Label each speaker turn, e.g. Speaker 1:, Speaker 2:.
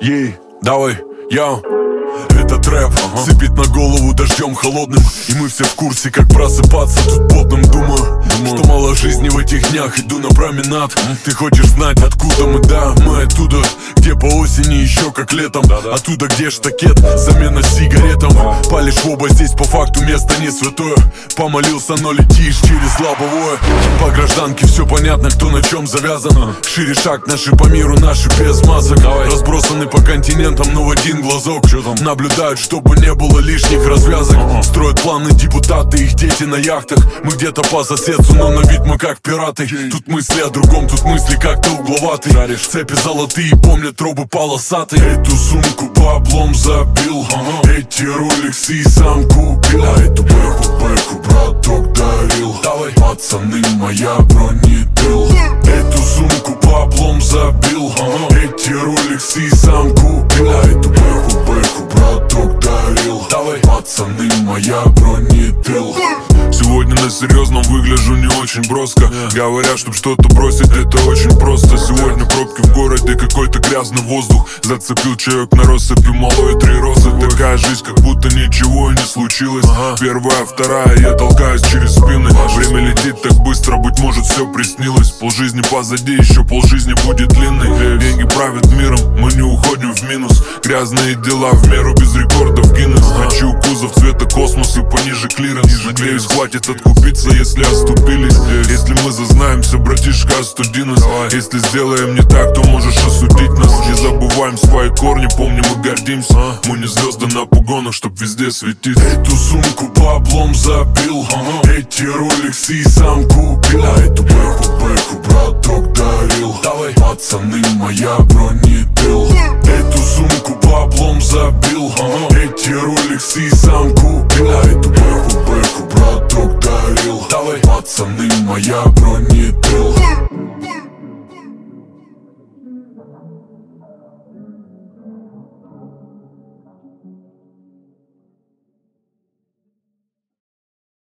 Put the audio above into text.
Speaker 1: Ей, давай, я. Это трэп, сыпет на голову дождем холодным. И мы все в курсе, как просыпаться тут потным. Думаю, что мало жизни в этих днях. Иду на променад. Ты хочешь знать, откуда мы? Да, мы оттуда, где по осени еще как летом. Оттуда, где штакет, замена сигаретам. Палишь оба, здесь по факту место не святое. Помолился, но летишь через лобовое. По гражданке все понятно, кто на чем завязан. Шире шаг наши по миру, наши без масок. Разбросаны по континентам, но в один глазок. Наблюдают, чтобы не было лишних развязок. Строят планы депутаты, их дети на яхтах. Мы где-то по соседству, но на вид мы как пираты. Тут мысли о другом, тут мысли как-то угловатые. Цепи золотые, помнят робы полосатые. Эту сумку баблом забил, эти роликсы сам купил. А эту бэху браток дарил. Пацаны, моя бронетыл. Эту сумку баблом забил, эти роликсы сам купил. А эту бэху браток дарил. Пацаны, моя бронетыл.
Speaker 2: Сегодня на серьезном выгляжу не очень броско. Говорят, чтоб что-то бросить, это очень просто. Сегодня пробки в городе, какой-то грязный воздух. Зацепил человек на россыпи малой 3 розы. Такая жизнь, как будто ничего и не случилось. Первая, вторая, я толкаюсь через спины. Время летит так быстро, быть может все приснилось. Полжизни позади, еще полжизни будет длинной. Деньги правят миром, мы не уходим в минус. Грязные дела в меру без рекордов Гиннес. Хочу кузов цвета космос и пониже клиренс. Надеюсь, хватит откупиться, если оступились. Если мы зазнаемся, братишка, остуди нас. Если сделаем не так, то можешь осудить нас. Не забываем свои корни, помним и гордимся. Мы не звезды на погонах, чтоб везде светить.
Speaker 1: Эту сумку баблом забил, эти роликсы сам купил. А эту бэху браток дарил. Пацаны, моя бронетыл. Эту сумку баблом забил, эти роликсы сам купил. А эту бэху браток дарил. Пацаны, моя бронетыл.